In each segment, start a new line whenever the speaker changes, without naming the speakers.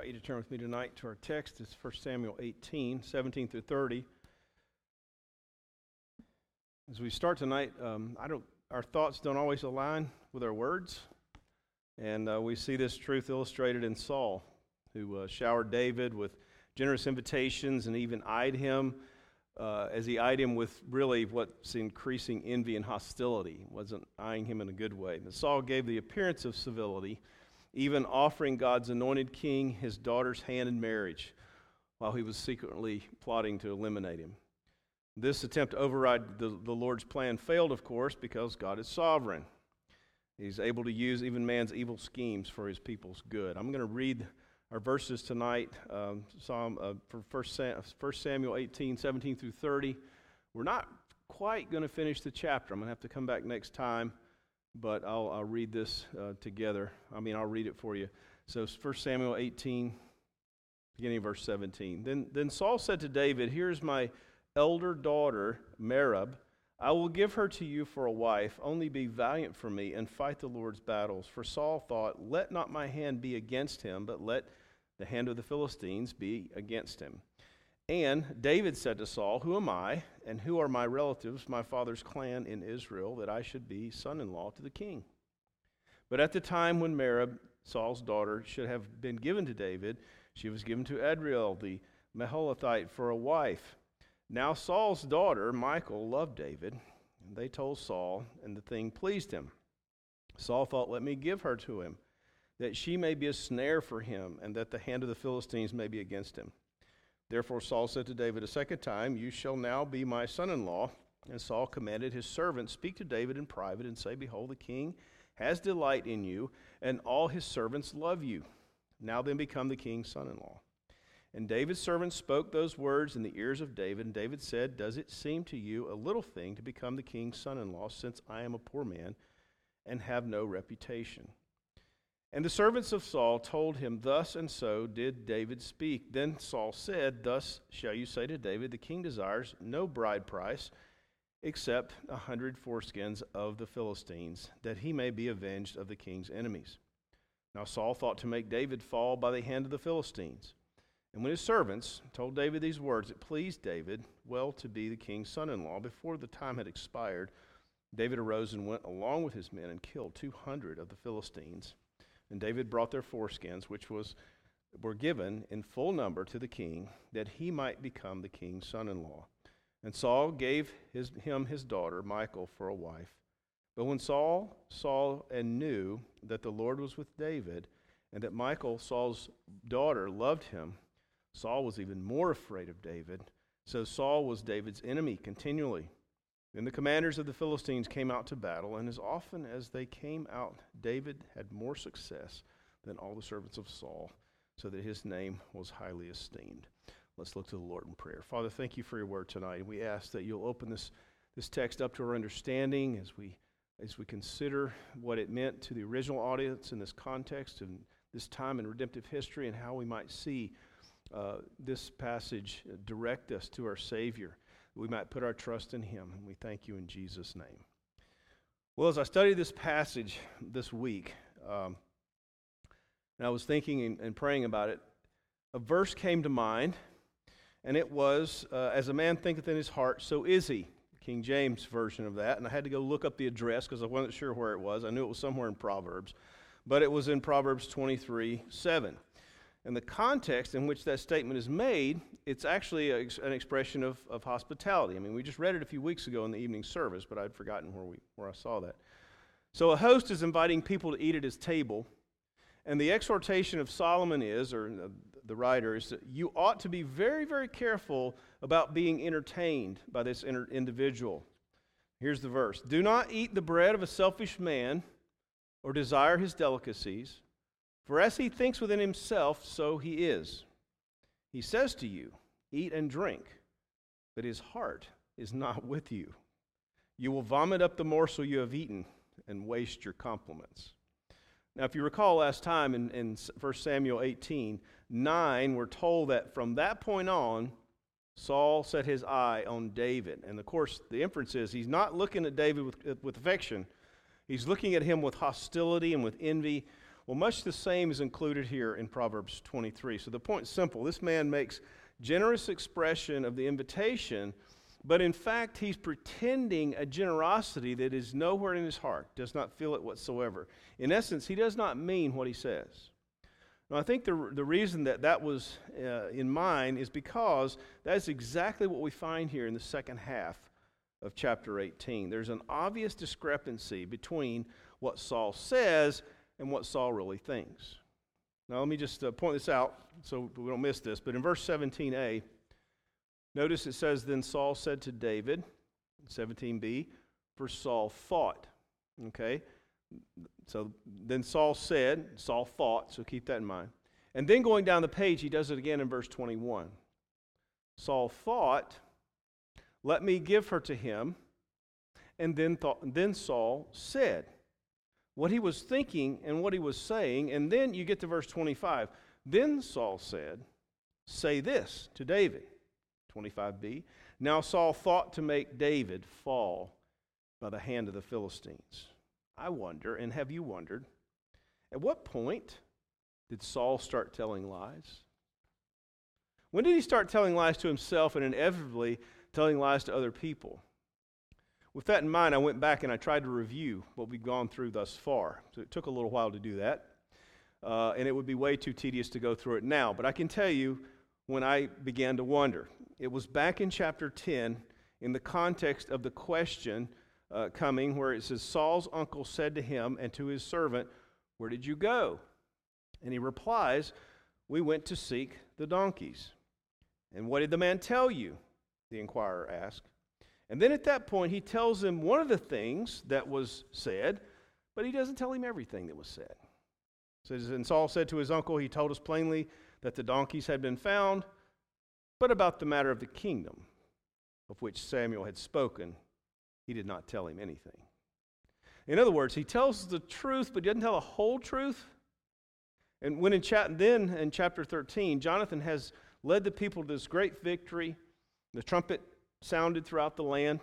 invite you to turn with me tonight to our text. It's 1 Samuel 18, 17 through 30. As we start tonight, our thoughts don't always align with our words, and we see this truth illustrated in Saul, who showered David with generous invitations and even eyed him as he eyed him with really what's increasing envy and hostility. He wasn't eyeing him in a good way. But Saul gave the appearance of civility, even offering God's anointed king his daughter's hand in marriage, while he was secretly plotting to eliminate him. This attempt to override the Lord's plan failed, of course, because God is sovereign. He's able to use even man's evil schemes for his people's good. I'm going to read our verses tonight, for 1 Samuel 18, 17 through 30. We're not quite going to finish the chapter. I'm going to have to come back next time, but I'll read this together. I'll read it for you. So 1 Samuel 18, beginning of verse 17. Then Saul said to David, "Here's my elder daughter, Merab. I will give her to you for a wife. Only be valiant for me and fight the Lord's battles." For Saul thought, "Let not my hand be against him, but let the hand of the Philistines be against him." And David said to Saul, "Who am I, and who are my relatives, my father's clan in Israel, that I should be son-in-law to the king?" But at the time when Merab, Saul's daughter, should have been given to David, she was given to Adriel the Meholathite for a wife. Now Saul's daughter, Michal, loved David, and they told Saul, and the thing pleased him. Saul thought, "Let me give her to him, that she may be a snare for him, and that the hand of the Philistines may be against him." Therefore Saul said to David a second time, "You shall now be my son-in-law." And Saul commanded his servants, "Speak to David in private, and say, 'Behold, the king has delight in you, and all his servants love you. Now then become the king's son-in-law.'" And David's servants spoke those words in the ears of David. And David said, "Does it seem to you a little thing to become the king's son-in-law, since I am a poor man and have no reputation?" And the servants of Saul told him, "Thus and so did David speak." Then Saul said, "Thus shall you say to David, the king desires no bride price except 100 foreskins of the Philistines, that he may be avenged of the king's enemies." Now Saul thought to make David fall by the hand of the Philistines. And when his servants told David these words, it pleased David well to be the king's son-in-law. Before the time had expired, David arose and went along with his men and killed 200 of the Philistines. And David brought their foreskins, which were given in full number to the king, that he might become the king's son-in-law. And Saul gave him his daughter, Michal, for a wife. But when Saul saw and knew that the Lord was with David, and that Michal, Saul's daughter, loved him, Saul was even more afraid of David. So Saul was David's enemy continually. Then the commanders of the Philistines came out to battle, and as often as they came out, David had more success than all the servants of Saul, so that his name was highly esteemed. Let's look to the Lord in prayer. Father, thank you for your word tonight. We ask that you'll open this text up to our understanding as we consider what it meant to the original audience in this context and this time in redemptive history, and how we might see this passage direct us to our Savior. We might put our trust in him, and we thank you in Jesus' name. Well, as I studied this passage this week, and I was thinking and praying about it, a verse came to mind, and it was, "As a man thinketh in his heart, so is he." King James version of that, and I had to go look up the address because I wasn't sure where it was. I knew it was somewhere in Proverbs, but it was in Proverbs 23:7. And the context in which that statement is made, it's actually an expression of hospitality. We just read it a few weeks ago in the evening service, but I'd forgotten where I saw that. So a host is inviting people to eat at his table, and the exhortation of Solomon is, or the writer is, that you ought to be very, very careful about being entertained by this individual. Here's the verse: "Do not eat the bread of a selfish man, or desire his delicacies. For as he thinks within himself, so he is. He says to you, 'Eat and drink,' but his heart is not with you. You will vomit up the morsel you have eaten and waste your compliments." Now, if you recall last time in 1 Samuel 18:9, we're told that from that point on, Saul set his eye on David. And of course, the inference is he's not looking at David with affection. He's looking at him with hostility and with envy. Well, much the same is included here in Proverbs 23. So the point's simple. This man makes generous expression of the invitation, but in fact, he's pretending a generosity that is nowhere in his heart, does not feel it whatsoever. In essence, he does not mean what he says. Now, I think the reason that was in mind is because that's exactly what we find here in the second half of chapter 18. There's an obvious discrepancy between what Saul says and what Saul really thinks. Now, let me just point this out so we don't miss this. But in verse 17a, notice it says, "Then Saul said to David," 17b, "for Saul fought." Okay? So then Saul fought, so keep that in mind. And then going down the page, he does it again in verse 21. Saul fought, "Let me give her to him." And then Saul said what he was thinking and what he was saying. And then you get to verse 25. Then Saul said, "Say this to David." 25b. Now Saul thought to make David fall by the hand of the Philistines. I wonder, and have you wondered, at what point did Saul start telling lies? When did he start telling lies to himself and inevitably telling lies to other people? With that in mind, I went back and I tried to review what we've gone through thus far. So it took a little while to do that, and it would be way too tedious to go through it now. But I can tell you when I began to wonder. It was back in chapter 10 in the context of the question coming where it says, Saul's uncle said to him and to his servant, "Where did you go?" And he replies, "We went to seek the donkeys." "And what did the man tell you?" the inquirer asked. And then at that point, he tells him one of the things that was said, but he doesn't tell him everything that was said. It says, "And Saul said to his uncle, he told us plainly that the donkeys had been found, but about the matter of the kingdom of which Samuel had spoken, he did not tell him anything." In other words, he tells the truth, but he doesn't tell the whole truth. And when in chapter 13, Jonathan has led the people to this great victory. The trumpet sounded throughout the land.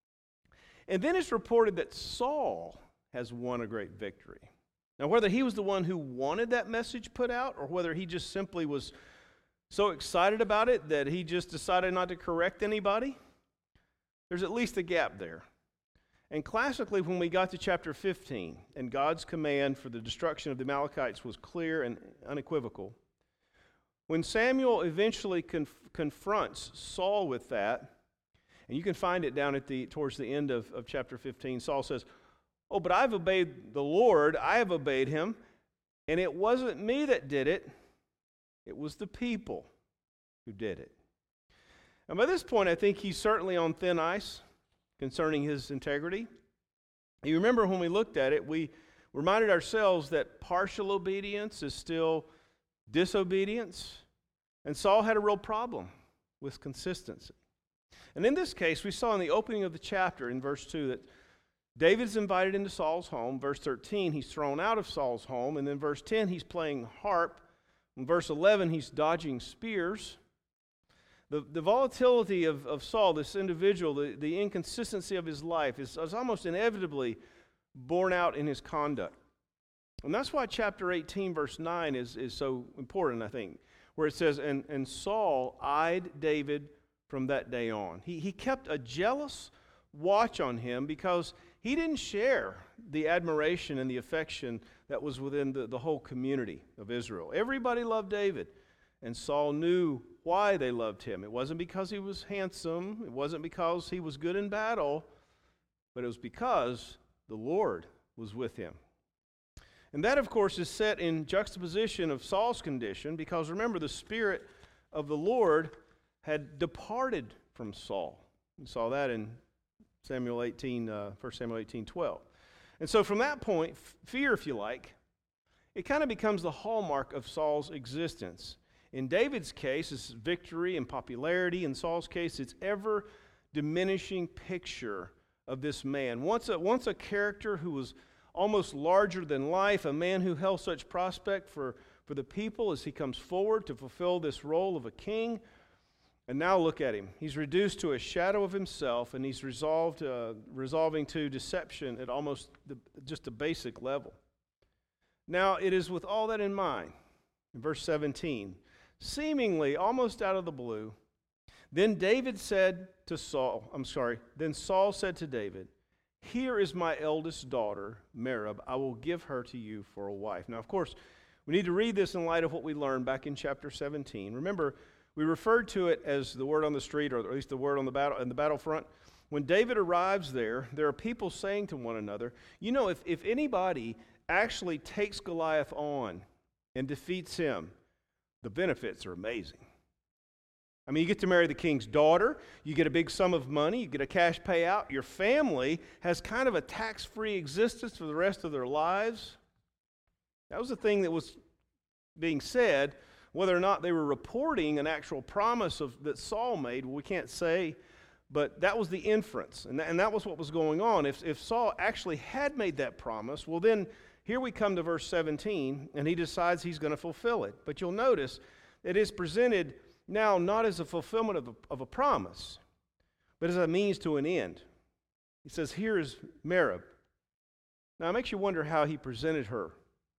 And then it's reported that Saul has won a great victory. Now, whether he was the one who wanted that message put out, or whether he just simply was so excited about it that he just decided not to correct anybody, there's at least a gap there. And classically, when we got to chapter 15, and God's command for the destruction of the Amalekites was clear and unequivocal, when Samuel eventually confronts Saul with that, and you can find it down towards the end of chapter 15, Saul says, "Oh, but I've obeyed the Lord, I have obeyed him, and it wasn't me that did it, it was the people who did it." And by this point, I think he's certainly on thin ice concerning his integrity. You remember when we looked at it, we reminded ourselves that partial obedience is still disobedience, and Saul had a real problem with consistency. And in this case, we saw in the opening of the chapter in verse 2 that David's invited into Saul's home. Verse 13, he's thrown out of Saul's home. And then verse 10, he's playing harp. In verse 11, he's dodging spears. The volatility of Saul, this individual, the inconsistency of his life is almost inevitably borne out in his conduct. And that's why chapter 18, verse 9 is so important, I think, where it says, and Saul eyed David from that day on. He kept a jealous watch on him because he didn't share the admiration and the affection that was within the whole community of Israel. Everybody loved David, and Saul knew why they loved him. It wasn't because he was handsome. It wasn't because he was good in battle, but it was because the Lord was with him. And that, of course, is set in juxtaposition of Saul's condition because, remember, the Spirit of the Lord had departed from Saul. We saw that in 1 Samuel 18:12. And so from that point, fear, if you like, it kind of becomes the hallmark of Saul's existence. In David's case, it's victory and popularity. In Saul's case, it's ever diminishing picture of this man. Once a character who was almost larger than life, a man who held such prospect for the people as he comes forward to fulfill this role of a king. And now look at him. He's reduced to a shadow of himself, and he's resolving to deception at almost just a basic level. Now it is with all that in mind, in verse 17, seemingly almost out of the blue, then Saul said to David, "Here is my eldest daughter, Merab. I will give her to you for a wife." Now, of course, we need to read this in light of what we learned back in chapter 17. Remember, we referred to it as the word on the street, or at least the word on the battlefront. When David arrives there are people saying to one another, you know, if anybody actually takes Goliath on and defeats him, the benefits are amazing. I mean, you get to marry the king's daughter, you get a big sum of money, you get a cash payout, your family has kind of a tax-free existence for the rest of their lives. That was the thing that was being said. Whether or not they were reporting an actual promise that Saul made, we can't say, but that was the inference, and that was what was going on. If Saul actually had made that promise, well then, here we come to verse 17, and he decides he's going to fulfill it. But you'll notice it is presented now not as a fulfillment of a promise, but as a means to an end. He says, here is Merab. Now it makes you wonder how he presented her.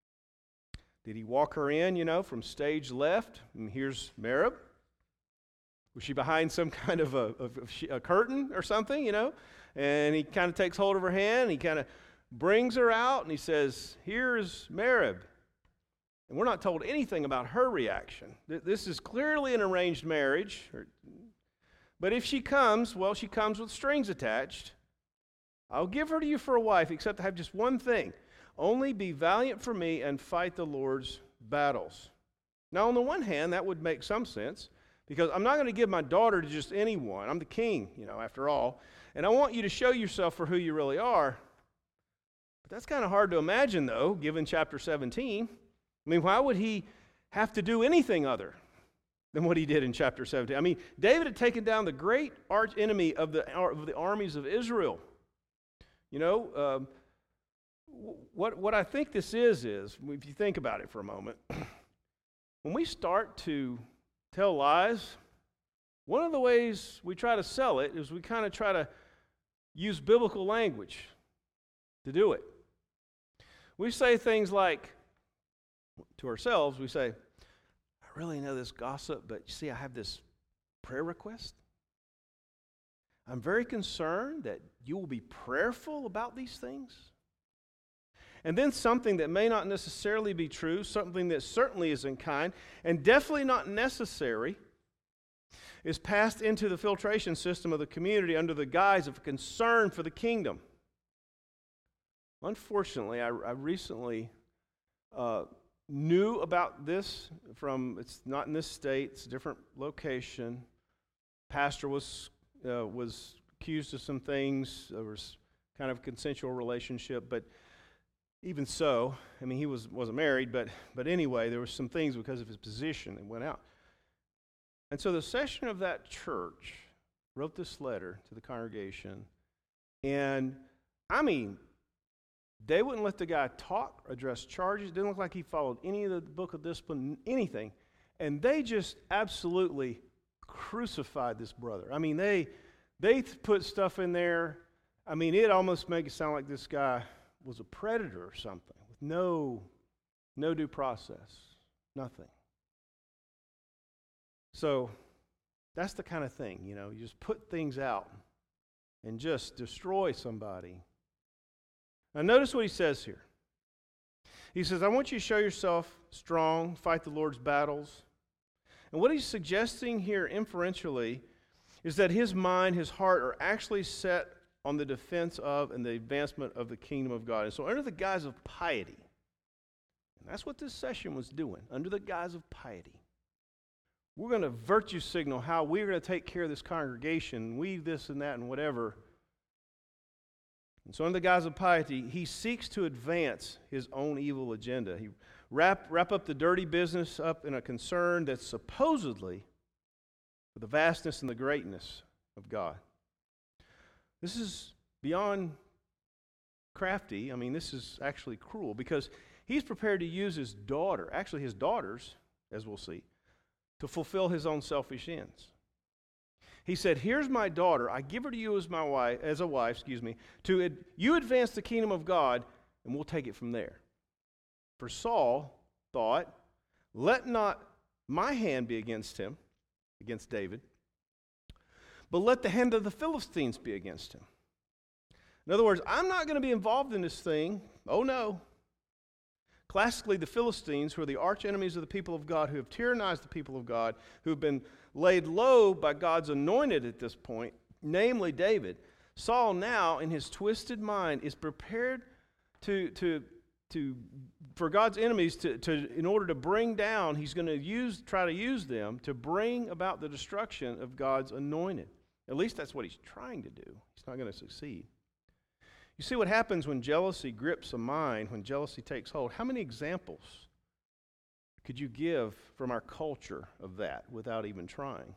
Did he walk her in, from stage left, and here's Merab? Was she behind some kind of a curtain or something, And he kind of takes hold of her hand, and he kind of brings her out, and he says, here's Merab. And we're not told anything about her reaction. This is clearly an arranged marriage. But if she comes, well, she comes with strings attached. I'll give her to you for a wife, except I have just one thing. Only be valiant for me and fight the Lord's battles. Now, on the one hand, that would make some sense, because I'm not going to give my daughter to just anyone. I'm the king, after all. And I want you to show yourself for who you really are. But that's kind of hard to imagine, though, given chapter 17. I mean, why would he have to do anything other than what he did in chapter 17? I mean, David had taken down the great arch enemy of the armies of Israel. What I think this is, if you think about it for a moment, when we start to tell lies, one of the ways we try to sell it is we kind of try to use biblical language to do it. We say things like, to ourselves, we say, I really know this gossip, but you see, I have this prayer request. I'm very concerned that you will be prayerful about these things. And then something that may not necessarily be true, something that certainly isn't kind, and definitely not necessary, is passed into the filtration system of the community under the guise of concern for the kingdom. Unfortunately, I recently knew about this it's not in this state, it's a different location. Pastor was accused of some things. There was kind of a consensual relationship, but even so, I mean, he wasn't married, but anyway, there were some things because of his position that went out. And so the session of that church wrote this letter to the congregation, and I mean, they wouldn't let the guy talk, address charges. It didn't look like he followed any of the book of discipline, anything. And they just absolutely crucified this brother. I mean, they put stuff in there. I mean, it almost makes it sound like this guy was a predator or something with no due process, nothing. So that's the kind of thing, you just put things out and just destroy somebody. Now notice what he says here. He says, I want you to show yourself strong, fight the Lord's battles. And what he's suggesting here inferentially is that his mind, his heart are actually set on the defense of and the advancement of the kingdom of God. And so under the guise of piety, and that's what this session was doing, under the guise of piety, we're going to virtue signal how we're going to take care of this congregation, we this and that and whatever. And so under the guise of piety, he seeks to advance his own evil agenda. He wrap up the dirty business up in a concern that's supposedly for the vastness and the greatness of God. This is beyond crafty. I mean, this is actually cruel because he's prepared to use his daughter, actually his daughters, as we'll see, to fulfill his own selfish ends. He said, here's my daughter. I give her to you as a wife, you advance the kingdom of God, and we'll take it from there. For Saul thought, let not my hand be against him, against David, but let the hand of the Philistines be against him. In other words, I'm not going to be involved in this thing. Oh no. Classically, the Philistines, who are the arch enemies of the people of God, who have tyrannized the people of God, who have been laid low by God's anointed at this point, namely David, Saul now, in his twisted mind, is prepared for God's enemies in order to bring down, he's going to try to use them to bring about the destruction of God's anointed. At least that's what he's trying to do. He's not going to succeed. You see what happens when jealousy grips a mind, when jealousy takes hold. How many examples could you give from our culture of that without even trying?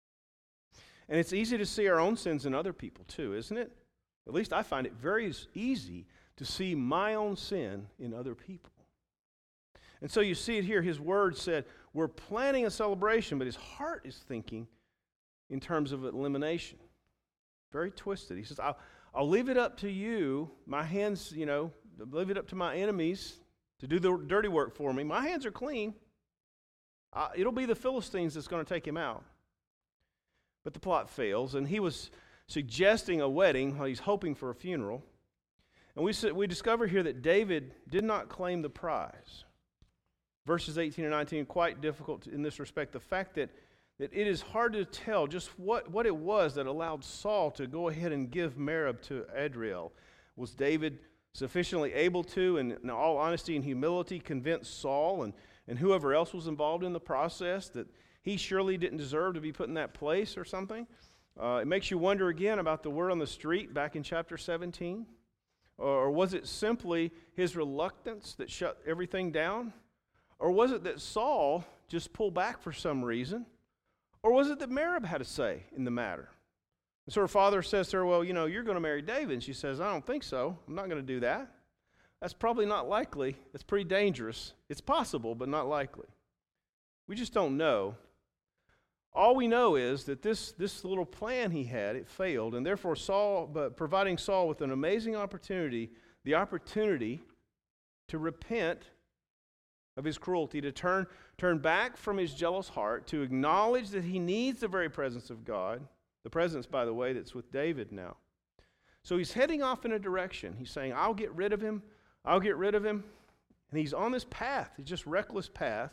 And it's easy to see our own sins in other people too, isn't it? At least I find it very easy to see my own sin in other people. And so you see it here. His words said, we're planning a celebration, but his heart is thinking in terms of elimination. Very twisted. He says, I'll leave it up to you, my hands, leave it up to my enemies to do the dirty work for me. My hands are clean. It'll be the Philistines that's going to take him out. But the plot fails, and he was suggesting a wedding while he's hoping for a funeral. And we discover here that David did not claim the prize. Verses 18 and 19, quite difficult in this respect. The fact that it is hard to tell just what it was that allowed Saul to go ahead and give Merab to Adriel. Was David sufficiently able to, in all honesty and humility, convince Saul and whoever else was involved in the process that he surely didn't deserve to be put in that place or something? It makes you wonder again about the word on the street back in chapter 17. Or was it simply his reluctance that shut everything down? Or was it that Saul just pulled back for some reason? Or was it that Merab had a say in the matter? And so her father says to her, well, you're going to marry David. And she says, I don't think so. I'm not going to do that. That's probably not likely. That's pretty dangerous. It's possible, but not likely. We just don't know. All we know is that this little plan he had, it failed, and therefore providing Saul with an amazing opportunity, the opportunity to repent of his cruelty, to turn back from his jealous heart, to acknowledge that he needs the very presence of God, the presence, by the way, that's with David now. So he's heading off in a direction. He's saying, I'll get rid of him, and he's on this path, it's just reckless path.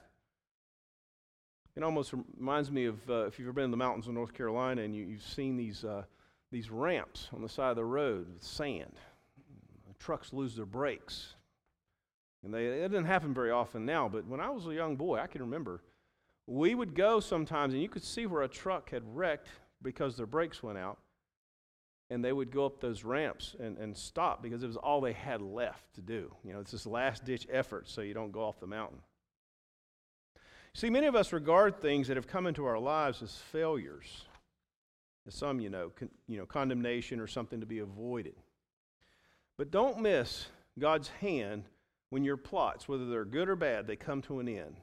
It almost reminds me of if you've ever been in the mountains of North Carolina and you've seen these ramps on the side of the road with sand. The trucks lose their brakes. And it doesn't happen very often now, but when I was a young boy, I can remember, we would go sometimes and you could see where a truck had wrecked because their brakes went out. And they would go up those ramps and stop because it was all they had left to do. It's this last-ditch effort so you don't go off the mountain. See, many of us regard things that have come into our lives as failures, as some, condemnation or something to be avoided. But don't miss God's hand when your plots, whether they're good or bad, they come to an end.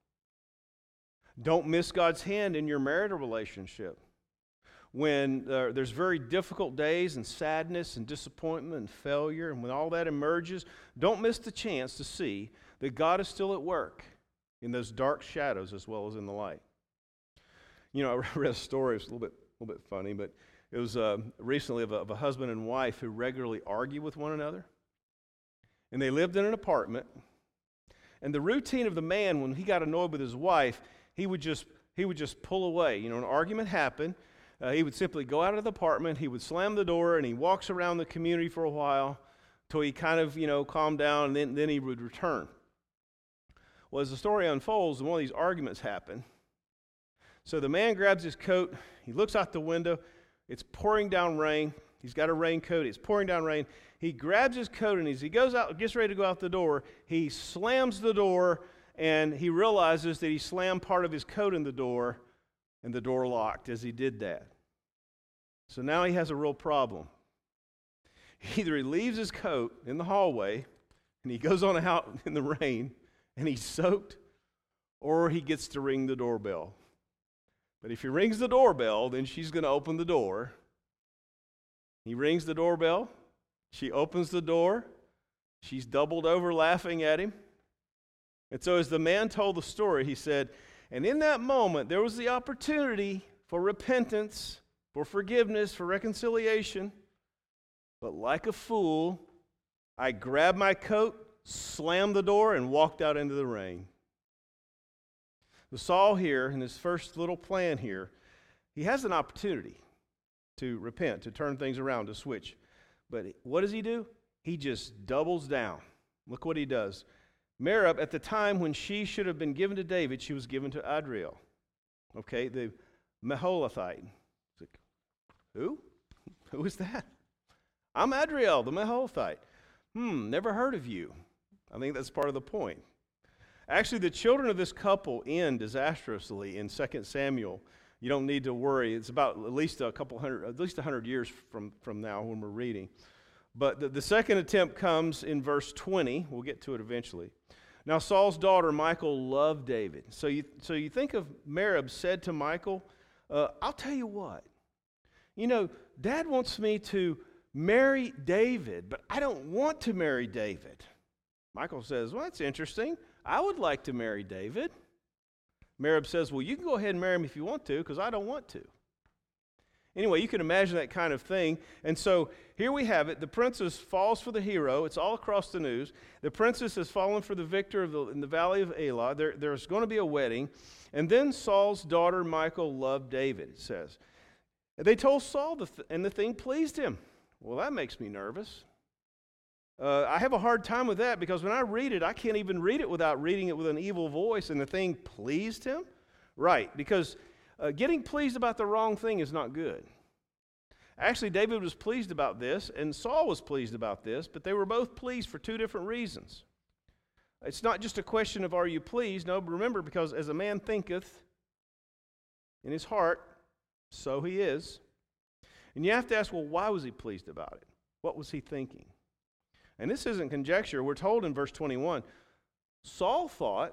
Don't miss God's hand in your marital relationship. When there's very difficult days and sadness and disappointment and failure, and when all that emerges, don't miss the chance to see that God is still at work in those dark shadows as well as in the light. I read a story, it's a little bit funny, but it was recently of a husband and wife who regularly argue with one another. And they lived in an apartment. And the routine of the man, when he got annoyed with his wife, he would just pull away. An argument happened. He would simply go out of the apartment, he would slam the door, and he walks around the community for a while till he kind of, calmed down, and then he would return. Well, as the story unfolds, one of these arguments happen. So the man grabs his coat, he looks out the window, it's pouring down rain. He's got a raincoat, it's pouring down rain. He grabs his coat, and as he goes out, gets ready to go out the door, he slams the door, and he realizes that he slammed part of his coat in the door, and the door locked as he did that. So now he has a real problem. Either he leaves his coat in the hallway, and he goes on out in the rain, and he's soaked, or he gets to ring the doorbell. But if he rings the doorbell, then she's going to open the door. He rings the doorbell. She opens the door. She's doubled over laughing at him. And so as the man told the story, he said, and in that moment, there was the opportunity for repentance, for forgiveness, for reconciliation. But like a fool, I grabbed my coat, slammed the door, and walked out into the rain. So Saul here, in his first little plan here, he has an opportunity to repent, to turn things around, to switch. But what does he do? He just doubles down. Look what he does. Merab, at the time when she should have been given to David, she was given to Adriel. Okay, the Meholathite. Like, who? Who is that? I'm Adriel, the Meholathite. Never heard of you. I think that's part of the point. Actually, the children of this couple end disastrously in 2 Samuel. You don't need to worry. It's about at least 100 years from now when we're reading. But the second attempt comes in verse 20. We'll get to it eventually. Now Saul's daughter Michal loved David. So you think of Merab said to Michal, I'll tell you what. You know, Dad wants me to marry David, but I don't want to marry David. Michal says, well, that's interesting. I would like to marry David. Merab says, well, you can go ahead and marry him if you want to, because I don't want to. Anyway, you can imagine that kind of thing. And so here we have it. The princess falls for the hero. It's all across the news. The princess has fallen for the victor in the valley of Elah. There's going to be a wedding. And then Saul's daughter Michal loved David, it says. And they told Saul, and the thing pleased him. Well, that makes me nervous. I have a hard time with that because when I read it, I can't even read it without reading it with an evil voice, and the thing pleased him? Right, because getting pleased about the wrong thing is not good. Actually, David was pleased about this, and Saul was pleased about this, but they were both pleased for two different reasons. It's not just a question of are you pleased? No, remember, because as a man thinketh in his heart, so he is. And you have to ask, well, why was he pleased about it? What was he thinking? And this isn't conjecture. We're told in verse 21, Saul thought,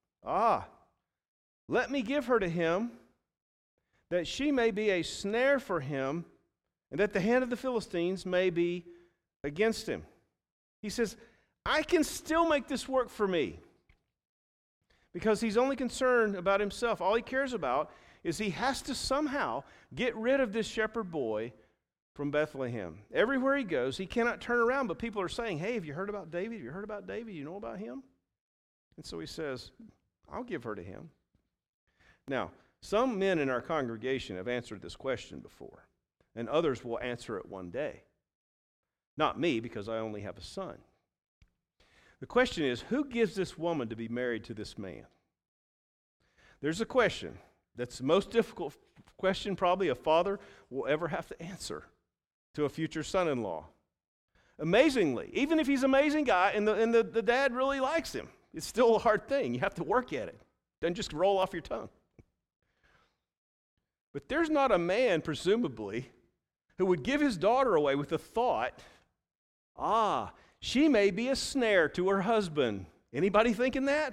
let me give her to him, that she may be a snare for him, and that the hand of the Philistines may be against him. He says, I can still make this work for me. Because he's only concerned about himself. All he cares about is he has to somehow get rid of this shepherd boy from Bethlehem. Everywhere he goes, he cannot turn around, but people are saying, hey, have you heard about David? Have you heard about David? You know about him? And so he says, I'll give her to him. Now, some men in our congregation have answered this question before, and others will answer it one day. Not me, because I only have a son. The question is, who gives this woman to be married to this man? There's a question. That's the most difficult question probably a father will ever have to answer to a future son-in-law. Amazingly, even if he's an amazing guy and the dad really likes him, it's still a hard thing. You have to work at it. It doesn't just roll off your tongue. But there's not a man, presumably, who would give his daughter away with the thought, she may be a snare to her husband. Anybody thinking that?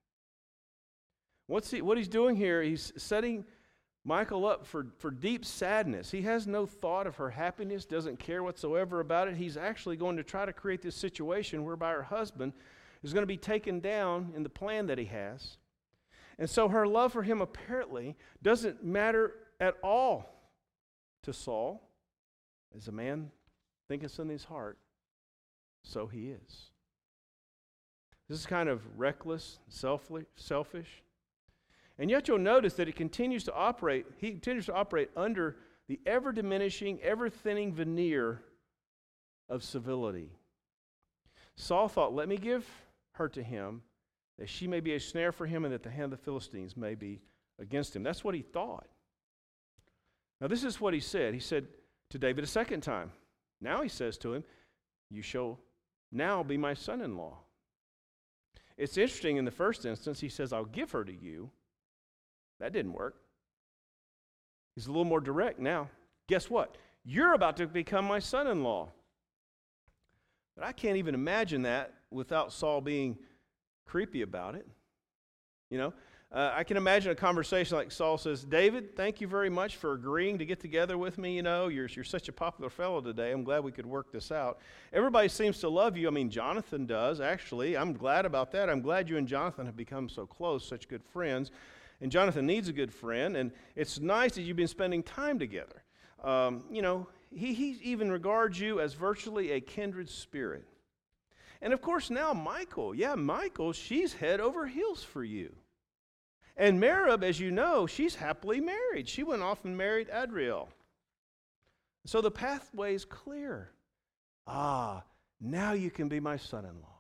What he's doing here, he's setting Michal up for deep sadness. He has no thought of her happiness, doesn't care whatsoever about it. He's actually going to try to create this situation whereby her husband is going to be taken down in the plan that he has. And so her love for him apparently doesn't matter at all to Saul. As a man thinketh in his heart, so he is. This is kind of reckless, selfish. And yet you'll notice that he continues to operate under the ever-diminishing, ever-thinning veneer of civility. Saul thought, let me give her to him, that she may be a snare for him, and that the hand of the Philistines may be against him. That's what he thought. Now this is what he said. He said to David a second time. Now he says to him, you shall now be my son-in-law. It's interesting, in the first instance, he says, I'll give her to you. That didn't work. He's a little more direct now. Guess what? You're about to become my son-in-law. But I can't even imagine that without Saul being creepy about it. You know, I can imagine a conversation like Saul says, David, thank you very much for agreeing to get together with me. You know, you're such a popular fellow today. I'm glad we could work this out. Everybody seems to love you. I mean, Jonathan does, actually. I'm glad about that. I'm glad you and Jonathan have become so close, such good friends. And Jonathan needs a good friend, and it's nice that you've been spending time together. You know, he even regards you as virtually a kindred spirit. And of course now Michal, she's head over heels for you. And Merab, as you know, she's happily married. She went off and married Adriel. So the pathway is clear. Now you can be my son-in-law.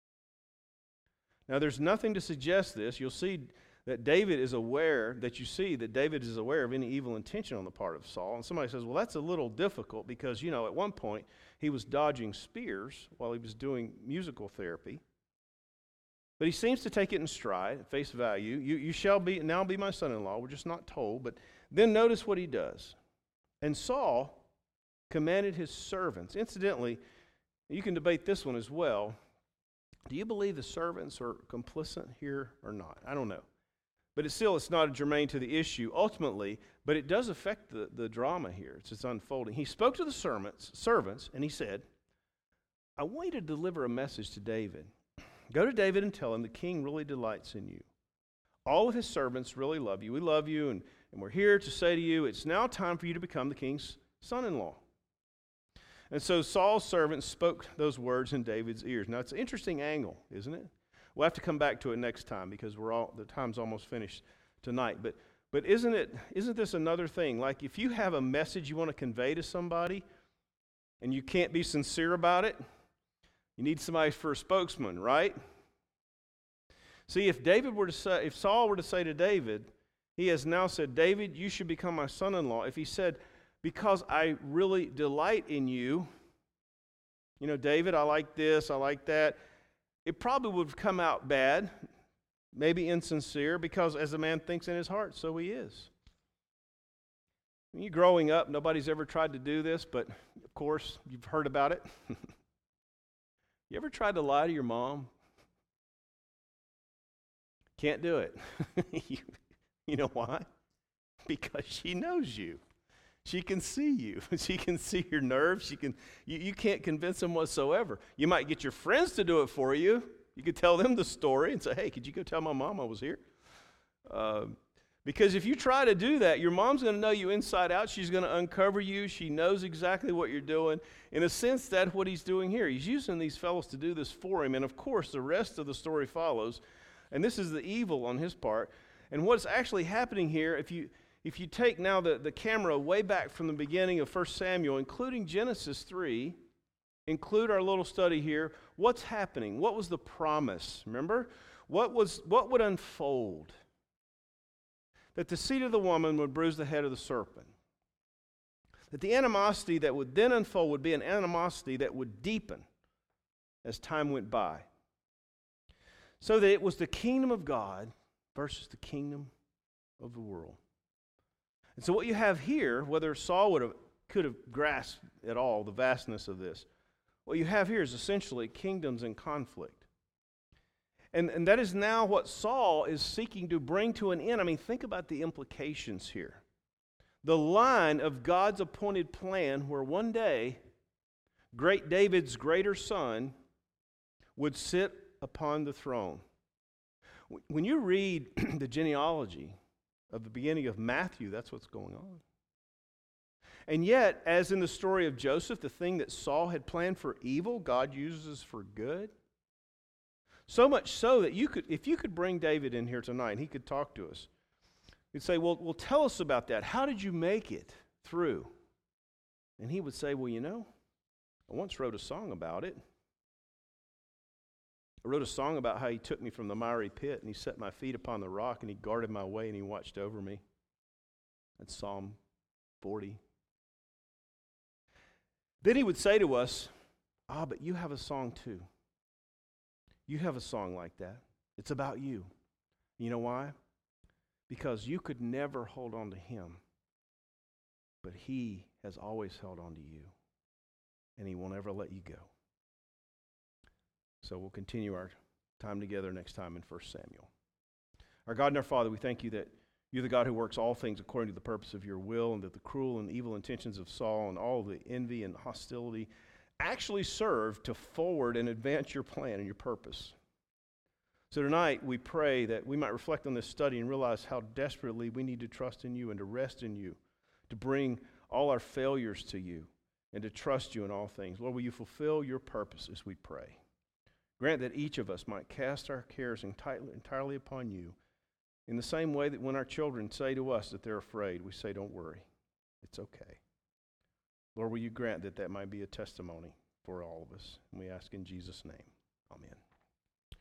Now there's nothing to suggest this. You'll see that David is aware of any evil intention on the part of Saul. And somebody says, well, that's a little difficult because, you know, at one point he was dodging spears while he was doing musical therapy. But he seems to take it in stride, at face value. You shall now be my son-in-law. We're just not told. But then notice what he does. And Saul commanded his servants. Incidentally, you can debate this one as well. Do you believe the servants are complicit here or not? I don't know. But it's not germane to the issue ultimately, but it does affect the drama here. It's unfolding. He spoke to the servants, and he said, I want you to deliver a message to David. Go to David and tell him the king really delights in you. All of his servants really love you. We love you, and we're here to say to you, it's now time for you to become the king's son-in-law. And so Saul's servants spoke those words in David's ears. Now, it's an interesting angle, isn't it? We'll have to come back to it next time because the time's almost finished tonight. But isn't this another thing? Like if you have a message you want to convey to somebody and you can't be sincere about it, you need somebody for a spokesman, right? See, if Saul were to say to David, he has now said, David, you should become my son-in-law. If he said, because I really delight in you, you know, David, I like this, I like that, it probably would have come out bad, maybe insincere, because as a man thinks in his heart, so he is. When you're growing up, nobody's ever tried to do this, but of course, you've heard about it. You ever tried to lie to your mom? Can't do it. You know why? Because she knows you. She can see you. She can see your nerves. You can't convince them whatsoever. You might get your friends to do it for you. You could tell them the story and say, hey, could you go tell my mom I was here? Because if you try to do that, your mom's going to know you inside out. She's going to uncover you. She knows exactly what you're doing. In a sense, that's what he's doing here. He's using these fellows to do this for him. And of course, the rest of the story follows. And this is the evil on his part. And what's actually happening here, if you take now the camera way back from the beginning of 1 Samuel, including Genesis 3, include our little study here, what's happening? What was the promise? Remember? What would unfold? That the seed of the woman would bruise the head of the serpent. That the animosity that would then unfold would be an animosity that would deepen as time went by. So that it was the kingdom of God versus the kingdom of the world. And so what you have here, whether Saul could have grasped at all the vastness of this, what you have here is essentially kingdoms in conflict. And that is now what Saul is seeking to bring to an end. I mean, think about the implications here. The line of God's appointed plan where one day, great David's greater son would sit upon the throne. When you read the genealogy of the beginning of Matthew, that's what's going on. And yet, as in the story of Joseph, the thing that Saul had planned for evil, God uses for good. So much so that if you could bring David in here tonight, he could talk to us. You'd say, well, tell us about that. How did you make it through? And he would say, well, you know, I once wrote a song about it. I wrote a song about how he took me from the miry pit and he set my feet upon the rock and he guarded my way and he watched over me. That's Psalm 40. Then he would say to us, but you have a song too. You have a song like that. It's about you. You know why? Because you could never hold on to him, but he has always held on to you, and he won't ever let you go. So we'll continue our time together next time in 1 Samuel. Our God and our Father, we thank you that you're the God who works all things according to the purpose of your will, and that the cruel and evil intentions of Saul and all the envy and hostility actually serve to forward and advance your plan and your purpose. So tonight, we pray that we might reflect on this study and realize how desperately we need to trust in you and to rest in you, to bring all our failures to you, and to trust you in all things. Lord, will you fulfill your purposes, we pray. Grant that each of us might cast our cares entirely upon you, in the same way that when our children say to us that they're afraid, we say, don't worry, it's okay. Lord, will you grant that that might be a testimony for all of us? And we ask in Jesus' name, amen.